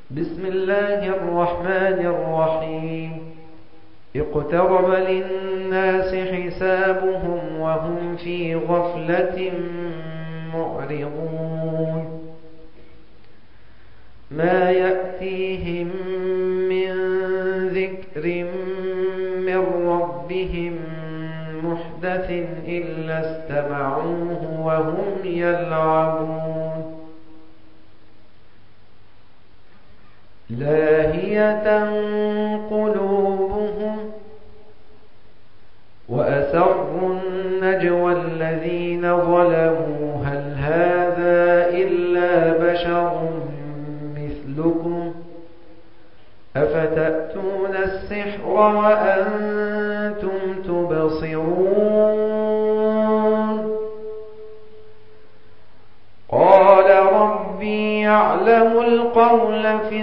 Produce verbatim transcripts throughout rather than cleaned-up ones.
بسم الله الرحمن الرحيم اقترب للناس حسابهم وهم في غفلة معرضون ما يأتيهم من ذكر من ربهم محدث إلا استمعوه وهم يلعبون لاهية قلوبهم وأسروا النجوى الذين ظلموا هل هذا إلا بشر مثلكم أفتأتون السحر وأنتم تبصرون قال ربي يعلم القول في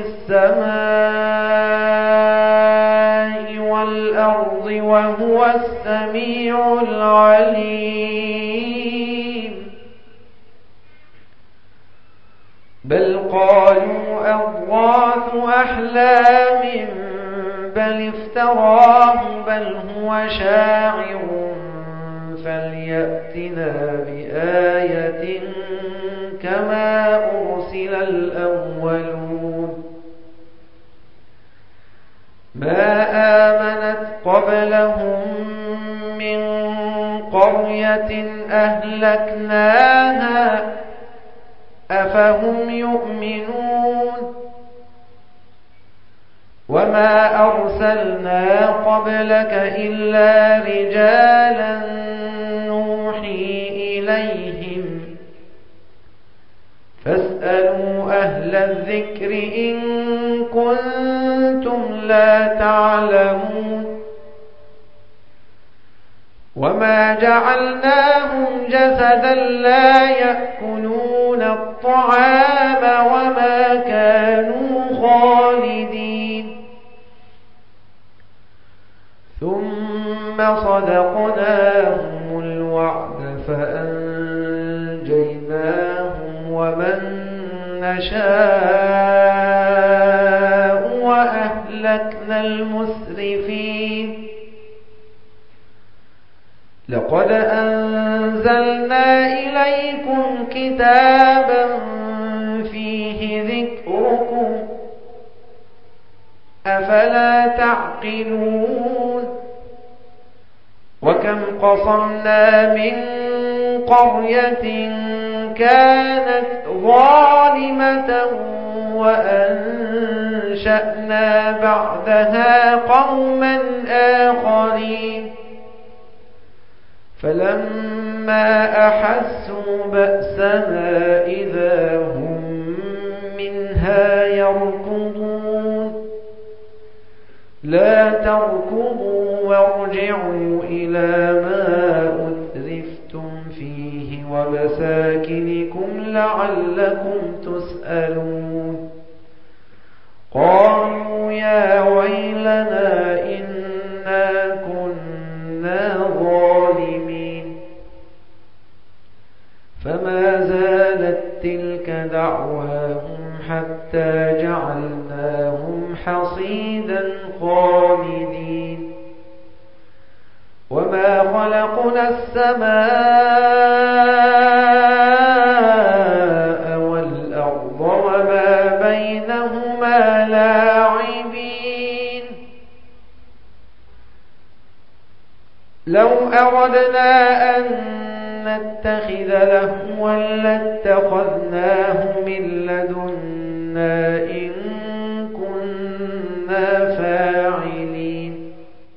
السماء والأرض وهو السميع العليم بل قالوا أضغاث أحلام بل افتراه بل هو شاعر فليأتنا بآية كما أرسل الأولون ما آمنت قبلهم من قرية أهلكناها أفهم يؤمنون وما أرسلنا قبلك إلا رجالا نوحي إليهم فاسألوا أهل الذكر إن كنتم لا تعلمون وما جعلناهم جسدا لا يأكلون الطعام وما كانوا خالدين ثم صدقناهم الوعد فأنجيناهم ومن نشاء وأهلكنا المسرفين لقد أنزلنا إليكم كتابا فيه ذكركم أفلا تعقلون وكم قصمنا من قرية كانت ظالمة وأنشأنا بعدها قوما آخرين فلما أحسوا بأسنا إذا هم منها يركضون لا تركضوا وارجعوا إلى ما أترفتم فيه ومساكنكم لعلكم تسألون قالوا يا ويلنا إنا كنا ظالمين فما زالت تلك دعواهم حتى جعلناهم حصيدا خالدين وما خلقنا السماء والأرض وما بينهما لاعبين لو أردنا أن نتخذ لهوا لاتخذناه من لدنا إن كنا فاعلين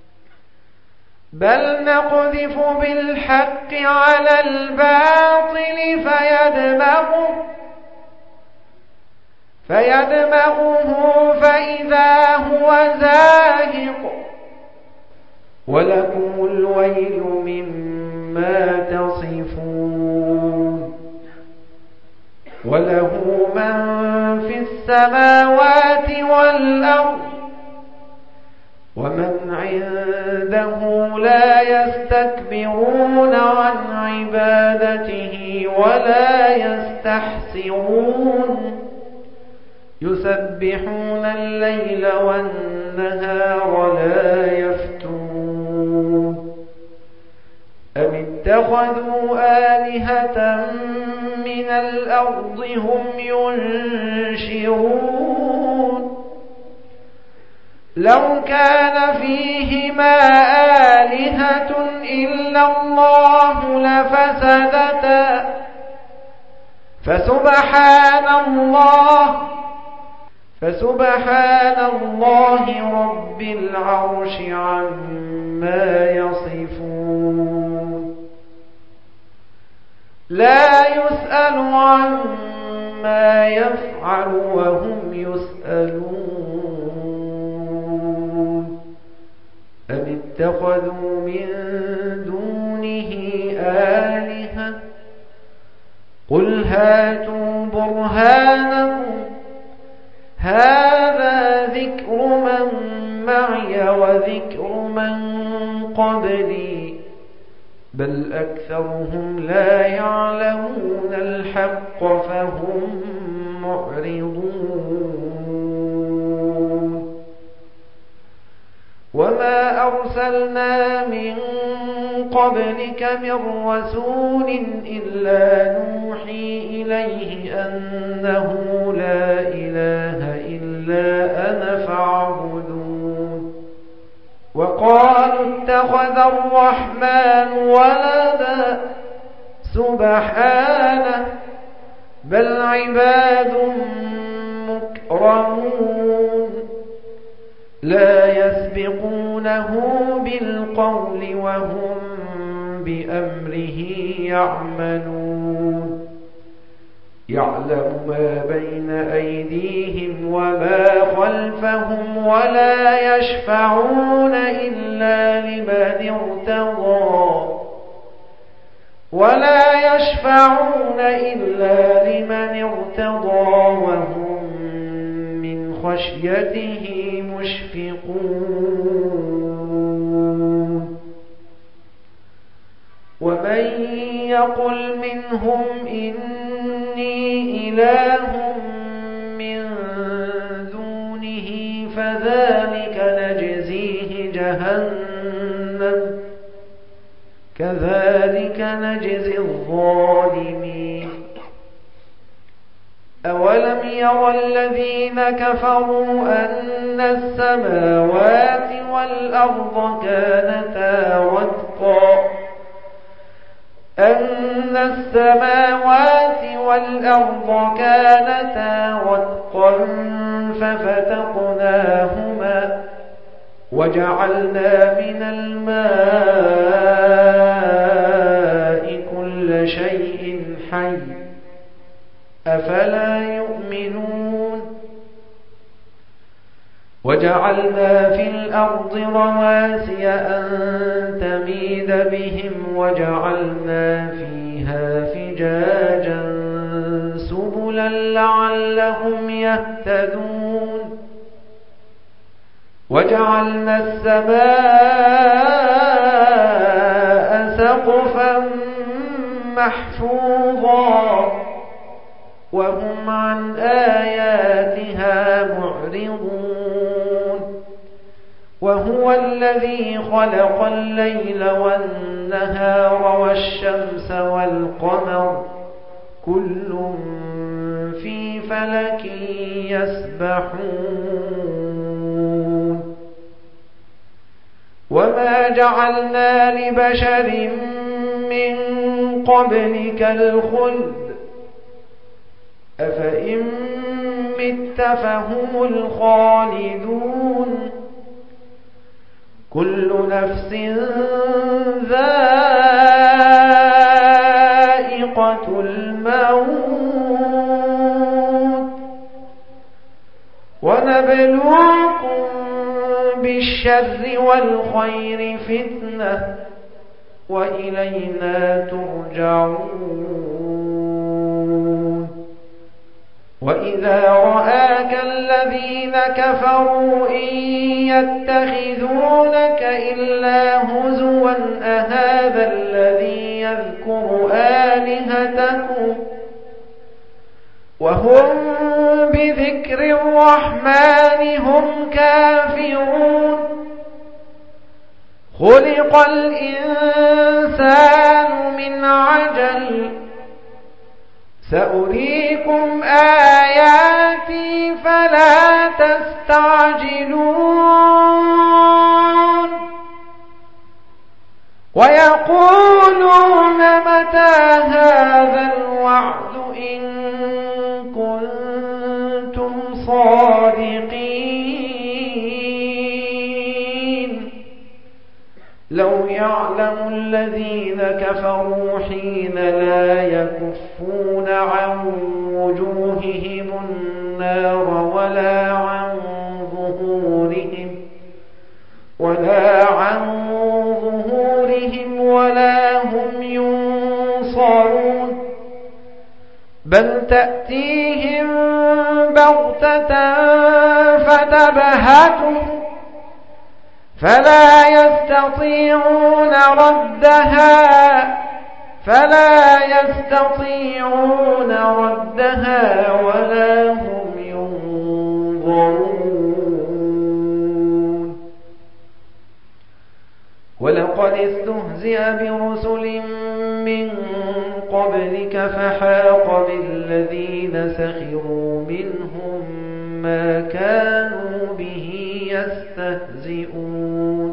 بل نقذف بالحق على الباطل فيدمغه فيدمغه فإذا هو زاهق ولكم الويل مما تصفون وله من في السماوات والأرض ومن عنده لا يستكبرون عن عبادته ولا يستحسرون يسبحون الليل والنهار لا يفترون أم اتخذوا آلهة من الأرض هم ينشرون لو كان فيهما آلهة إلا الله لفسدتا فسبحان الله فسبحان الله رب العرش عما يصفون لا يسأل عما يفعل وهم يسألون أم اتخذوا من دونه آلهة قل هاتوا برهانكم هذا ذكر من معي وذكر من قبلي بل أكثرهم لا يعلمون الحق فهم معرضون وما أرسلنا من قبلك من رسول إلا نوحي إليه أنه لا إله إلا أنا فاعبدون وقالوا اتخذ الرحمن ولدا سبحانه بل عباد مكرمون لا يسبقونه بالقول وهم بأمره يعملون يعلم ما بين أيديهم وما خلفهم ولا يشفعون إلا لمن ارتضى ولا يشفعون إلا لمن ارتضى وهم من خشيته مشفقون ومن يقل منهم إني إله من دونه فذلك نجزيه جهنم كذلك نجزي الظالمين أولم يرى الذين كفروا أن السماوات والأرض كانتا رتقا أن السماوات والأرض كانتا رتقا ففتقناهما وجعلنا من الماء كل شيء حي أفلا يؤمنون وجعلنا في الأرض رواسي أن تميد بهم وجعلنا فيها فجاجا سبلا لعلهم يهتدون وجعلنا السماء سقفا محفوظا وهم عن آياتها معرضون وهو الذي خلق الليل والنهار والشمس والقمر كل في فلك يسبحون وما جعلنا لبشر من قبلك الخلد أفإن مت فهم الخالدون كل نفس ذائقة الموت ونبلوكم بالشر والخير فتنة وإلينا ترجعون وإذا رآك الذين كفروا إن يتخذونك إلا هزوا أهذا الذي يذكر آلهتكم وهم بذكر الرحمن هم كافرون خلق الإنسان من عجل سأريكم آياتي فلا تستعجلون ويقولون متى هذا الوعد إن كنتم صادقين لو يعلم الذين كفروا حين لا يكفون عن وجوههم النار ولا عن ظهورهم ولا عن ظهورهم ولا هم ينصرون بل تأتيهم بغتة فتبهتهم فلا يستطيعون ردها فلا يستطيعون ردها ولا هم ينظرون ولقد استهزئ برسل من قبلك فحاق بالذين سخروا منهم ما كانوا به يستهزئون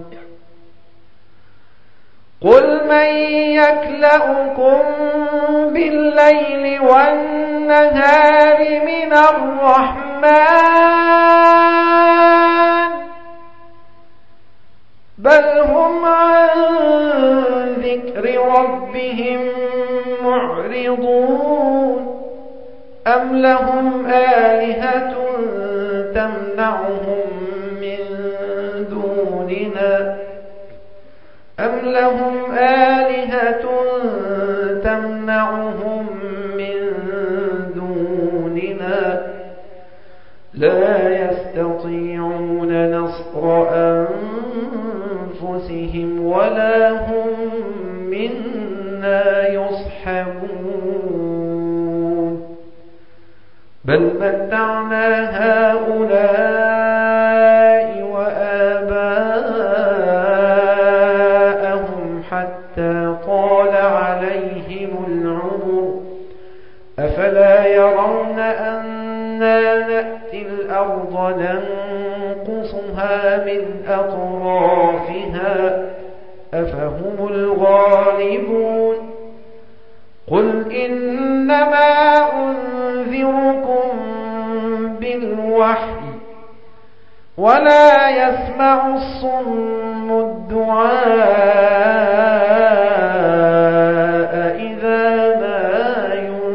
قل من يكلؤكم بالليل والنهار من الرحمن بل هم عن ذكر ربهم معرضون أم لهم آلهة تمنعهم من دوننا أم لهم آلهة تمنعهم من دوننا لا يستطيعون نصر أنفسهم ولا هم منا يصحبون بل متعنا هؤلاء وآباءهم حتى طال عليهم العمر أفلا يرون أنا نأتي الأرض ننقصها من أطرافها أفهم الغالبون قل إنما أنذركم بالوحي ولا يسمع الصم الدعاء إذا ما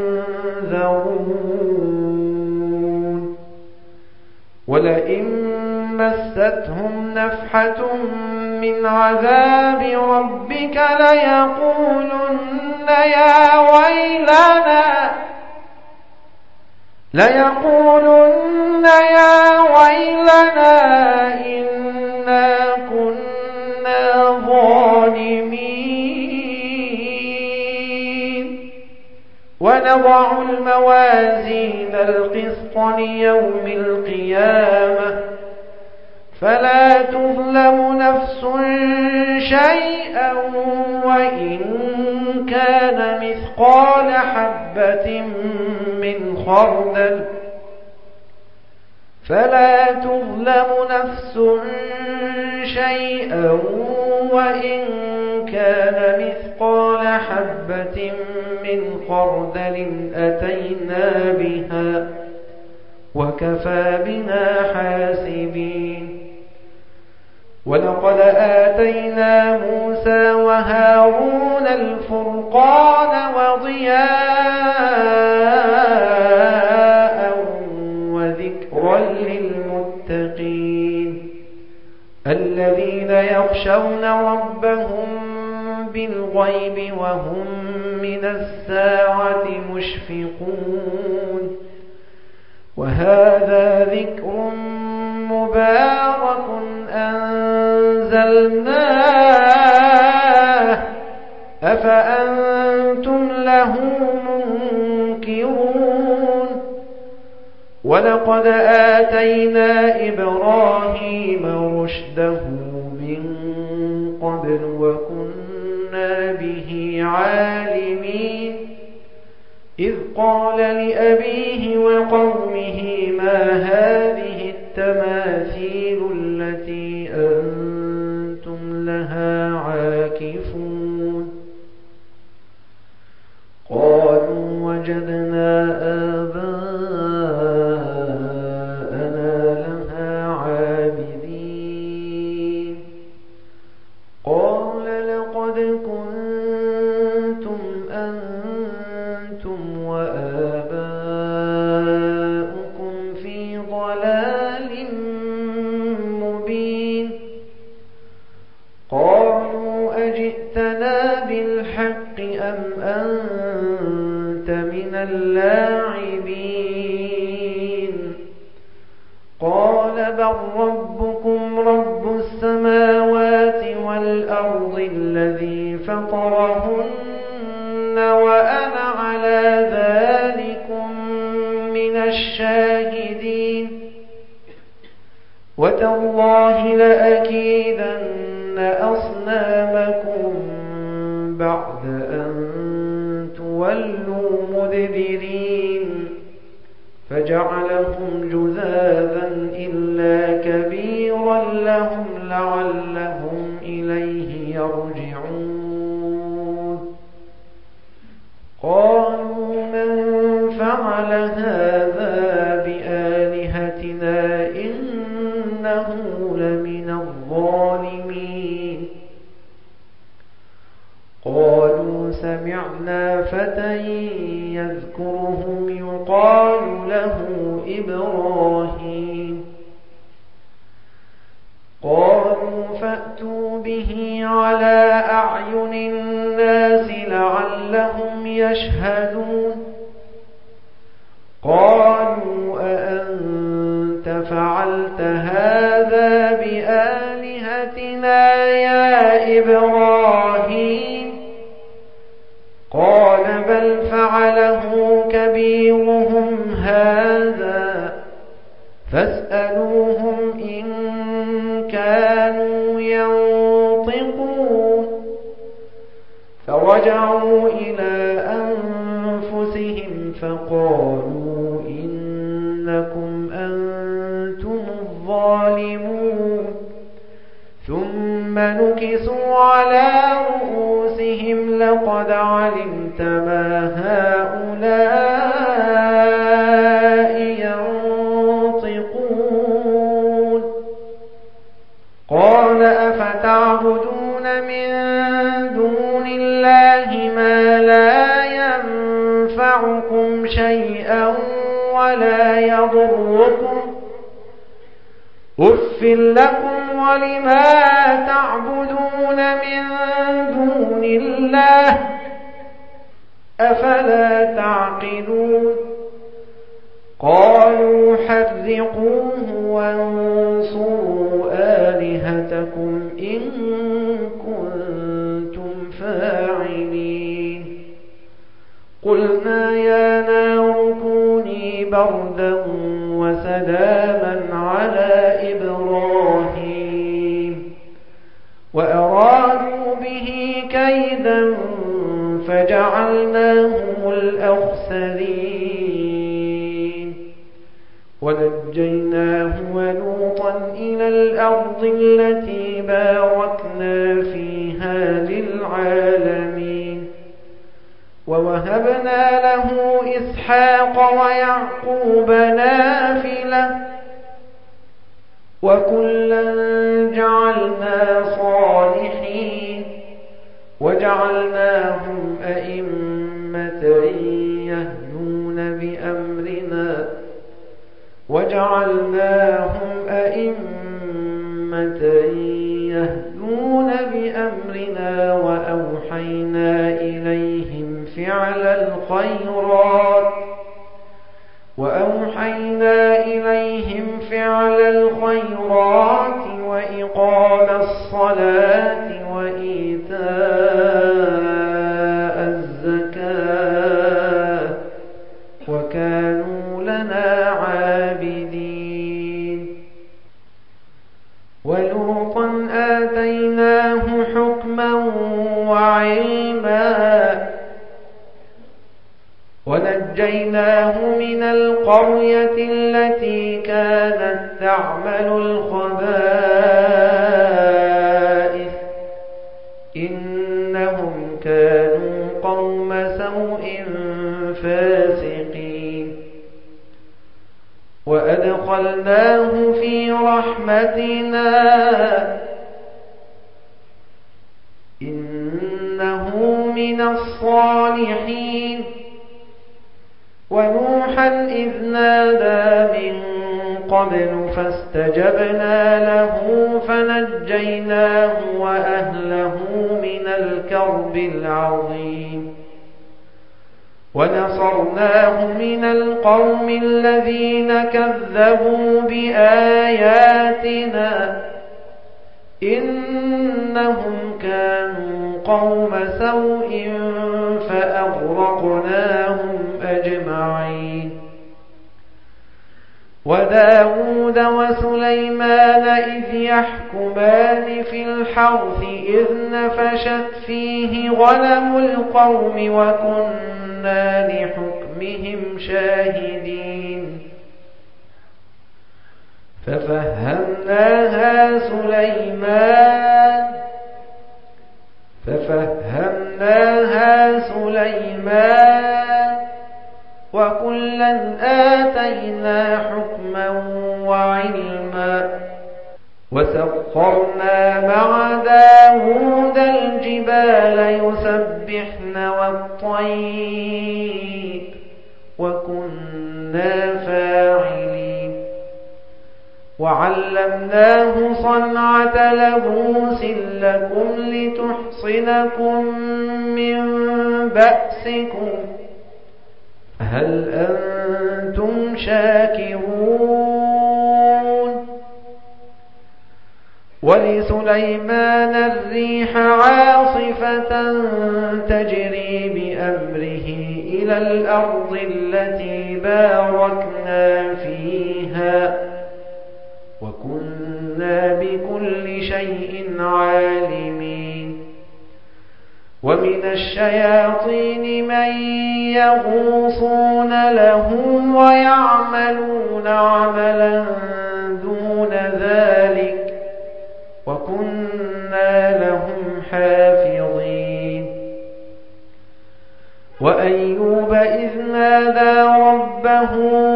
ينذرون ولئن مستهم نفحة من عذاب ربك ليقولن يا ويلنا ليقولن يا ويلنا إنا كنا ظالمين ونضع الموازين القسط ليوم القيامة فلا تظلم نفس شيئا وإن كان مثقال حبة من خردل فلا تظلم نفس شيئا وإن كان مثقال حبة من خردل أتينا بها وكفى بنا حاسبين ولقد آتينا موسى وهارون الفرقان وضياء وذكرا للمتقين الذين يخشون ربهم بالغيب وهم من الساعة مشفقون وهذا ذكر مبارك أنزلناه أفأنتم له منكرون ولقد آتينا إبراهيم رشده من قبل وكنا به عالمين إذ قال لأبيه وقومه ما هذه التماثيل التي أنتم لها عاكفون قالوا وجدنا آباءنا لها عابدين قال لقد كنتم أنتم وآباؤكم في ضلال مبين قالوا أجئتنا بالحق أم أنت من اللاعبين قال بل ربكم رب السماوات والأرض الذي فطرهن وأنا على ذلكم من الشاهدين وتالله لأكيدن أصنامكم بعد أن تولوا مدبرين فجعلهم جذاذا إلا كبيرا لهم لعلهم إليه يرجعون قالوا من فعل هذا بآلهتنا إنه لمن الظالمين قالوا سمعنا فتى يذكرهم يقال له إبراهيم قالوا فأتوا به على أعين الناس لعلهم يشهدون قالوا أأنت فعلت هذا بآلهتنا يا إبراهيم قال بل فعله كبيرهم هذا فاسألوهم إن كانوا ينطقون فرجعوا إلى أنفسهم فقالوا إنكم أنتم الظالمون ثم نكسوا على رؤوسهم لقد علمت ما هؤلاء ينطقون قال أفتعبدون من دون الله ما لا ينفعكم شيئا ولا يضركم أف لكم ولما تعبدون من دون الله أفلا تعقلون قالوا حرقوه وانصروا آلهتكم إن كنتم فاعلين قلنا يا نار كوني بردا وسلاما على إبراهيم وأرادوا به كيدا فجعلناهم الأخسرين ونجيناه ولوطا إلى الأرض التي باركنا فيها للعالمين ووهبنا له إسحاق ويعقوب نافلة وكلا جعلنا صالحين وجعلناهم أئمة يهدون بأمرنا وجعلناهم أئمة يهدون بأمرنا وأوحينا إليهم فعل الخيرات وأوحينا إليهم فعل الخيرات وإقام الصلاة وإيتاء الزكاة وكانوا لنا عابدين ونجيناه من القرية التي كانت تعمل الخبائث إنهم كانوا قوم سوء فاسقين وأدخلناه في رحمتنا إنه من الصالحين ونوحا إذ نادى من قبل فاستجبنا له فنجيناه وأهله من الكرب العظيم ونصرناه من القوم الذين كذبوا بآياتنا إنهم كانوا قوم سوء فأغرقناهم أجمعين وداود وسليمان إذ يحكمان في الحرث إذ نفشت فيه غنم القوم وكنا لحكمهم شاهدين ففهمناها سليمان ففهمناها سليمان وكلا آتينا حكما وعلما وسخرنا مع داود الجبال يسبحن والطير وكنا فاعلين وعلمناه صنعة لبوس لكم لتحصنكم من بأسكم هل أنتم شاكرون ولسليمان الريح عاصفة تجري بأمره إلى الأرض التي باركنا فيها وكنا بكل شيء عالمين ومن الشياطين من يغوصون له ويعملون عملا دون ذلك وكنا لهم حافظين وأيوب إذ نادى ربه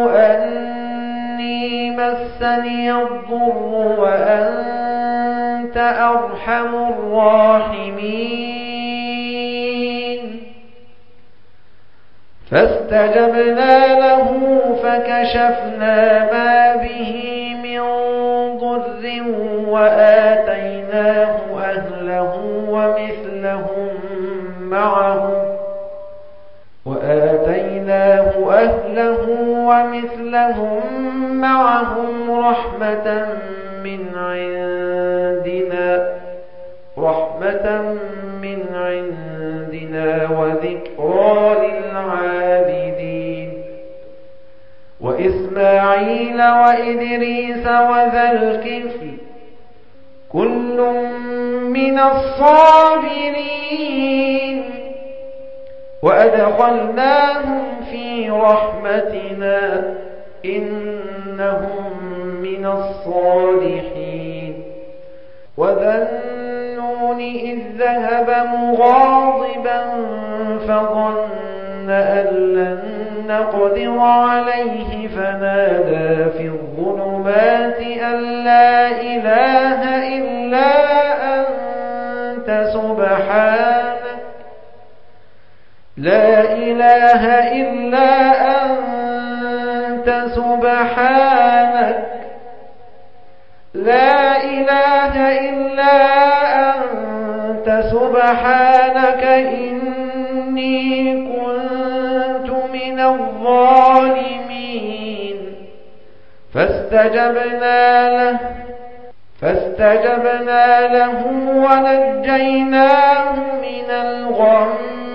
أني مسني الضر وأنت أرحم الراحمين فاستجبنا له فكشفنا ما به من ضر وآتيناه أهله ومثلهم معهم وآتيناه أهله ومثلهم معهم رحمة من عندنا رحمة من عندنا وذكرى للعابدين وإسماعيل وإدريس وذا الكفل كل من الصابرين وأدخلناهم في رحمتنا إنهم من الصالحين وذا النون إذ ذهب مغاضبا فظن أن لن نقدر عليه فنادى في الظلمات أن لا إله إلا أنت سبحانك لا إله إلا أنت سبحانك لا إله إلا أنت سبحانك إني كنت من الظالمين فاستجبنا له فاستجبنا له ونجيناه من الغم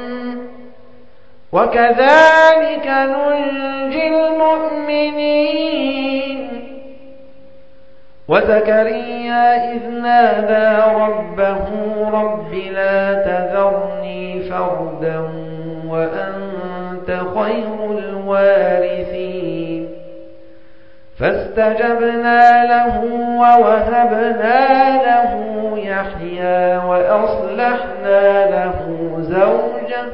وكذلك ننجي المؤمنين وزكريا إذ نادى ربه رب لا تذرني فردا وأنت وأنت خير الوارثين فاستجبنا له ووهبنا له يحيى وأصلحنا له زوجه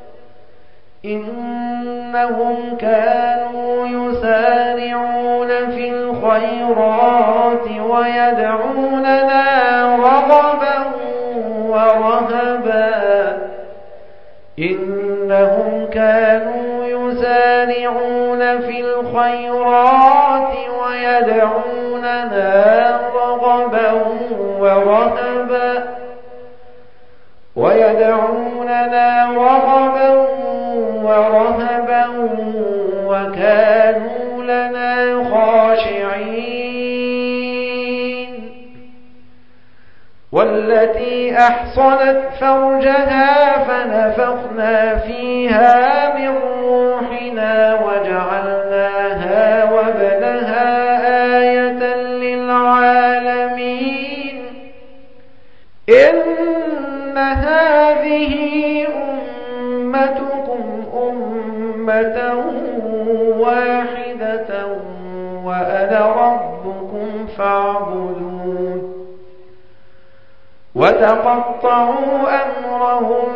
إنهم كانوا يسارعون في الخيرات ويدعوننا رغبا ورهبا إنهم كانوا يسارعون في الخيرات ويدعوننا رغبا ورهبا ويدعوننا رغبا ورهبا وكانوا لنا خاشعين والتي أحصنت فرجها فنفخنا فيها من روحنا وجعلناها وابنها آية للعالمين إن هذه أمتكم أمة واحدة وأنا ربكم فاعبدون وتقطعوا أمرهم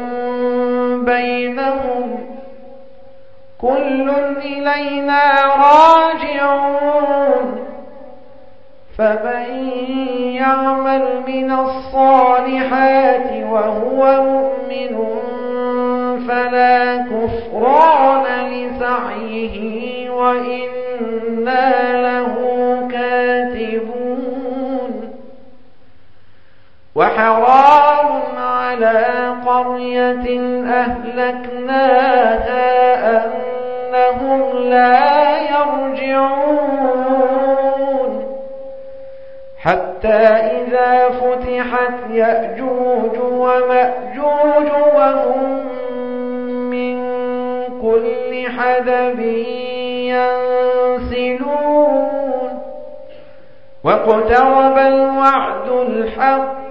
بينهم كل إلينا راجعون فمن يعمل من الصالحات وهو مؤمن فلا كفران لسعيه وإنا له كاتبون وحرام على قرية أهلكناها أنهم لا يرجعون حتى إذا فتحت يأجوج ومأجوج وهم من كل حدب ينسلون واقترب الوعد الحق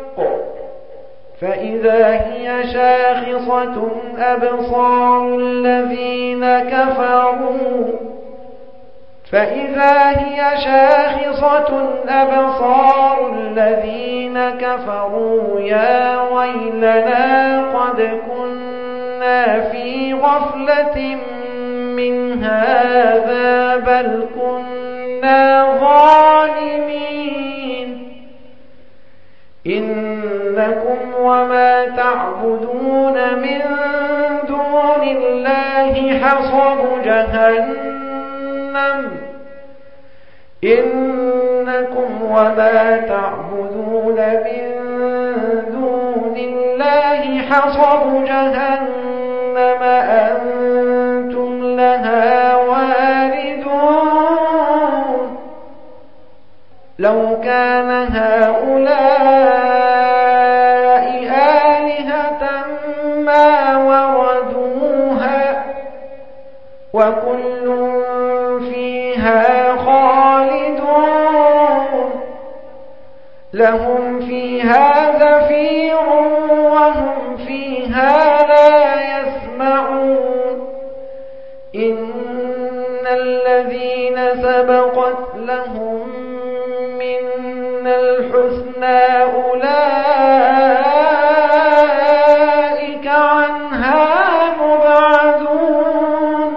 فإذا هي شاخصة أبصار الذين كفروا فإذا هي شاخصة أبصار الذين كفروا يا ويلنا قد كنا في غفلة من هذا بل كنا ظالمين إنكم وما تعبدون من دون الله حصب جهنم إنكم وما تعبدون من دون الله حصب جهنم أنتم لها واردون لو كان هؤلاء آلهة ما وردوها وكل فيها خالدون لهم فيها زفير وهم فيها لا يسمعون إن الذين سبقت لهم منا الحسنى أولئك عنها مبعدون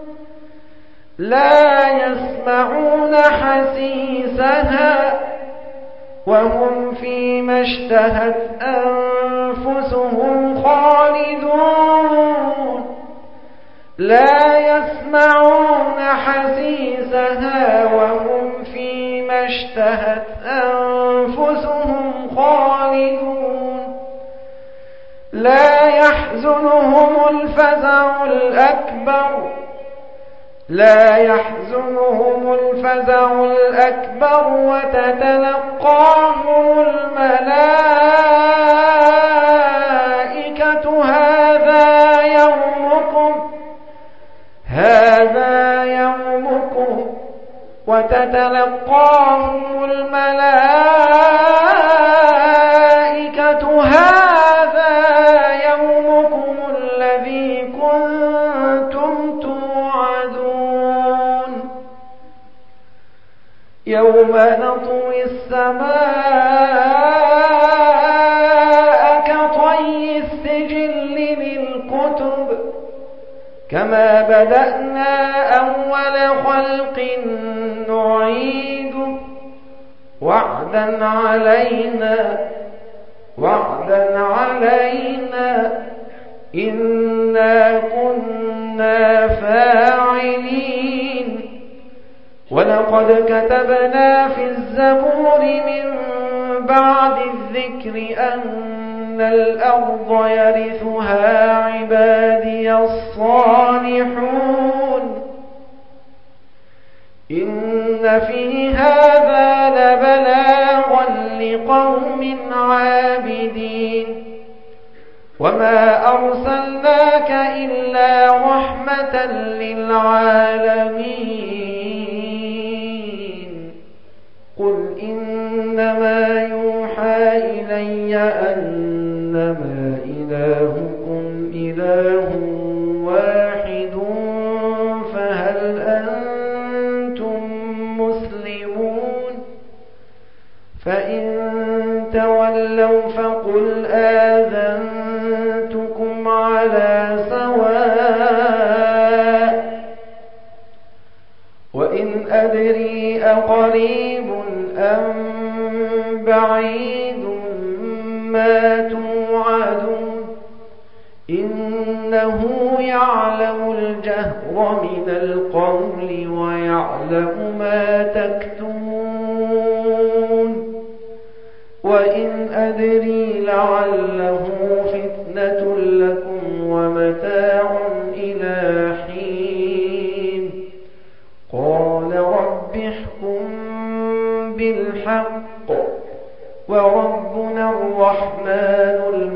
لا يسمعون حسيسها وهم فيما اشتهت أنفسهم خالدون لا يسمعون حسيسها وهم فيما اشتهت أنفسهم خالدون لا يحزنهم الفزع الأكبر لا يحزنهم الفزع الأكبر وتتلقاهم الملائكة هذا يومكم هذا يومكم وتتلقاهم الملائكة هذا يومكم الذي كنتم يوم نطوي السماء كطي السجل للكتب كما بدأنا أول خلق نعيده وعدا علينا وعدا علينا إنا كنا فاعلين ولقد كتبنا في الزبور من بعد الذكر أن الأرض يرثها عبادي الصالحون إن في هذا لبلاغا لقوم عابدين وما أرسلناك إلا رحمة للعالمين قل إنما يوحى إلي أنما إلهكم إله واحد فهل أنتم مسلمون فإن تولوا فقل آذنتكم على سواء وإن أدري أقريب أم بعيد ما توعدون إنه يعلم الجهر من القول ويعلم ما تكتمون وإن أدري لعله فتنة لكم ومتاع إلى حين قال رب احكم بالحق وربنا الرحمن المبين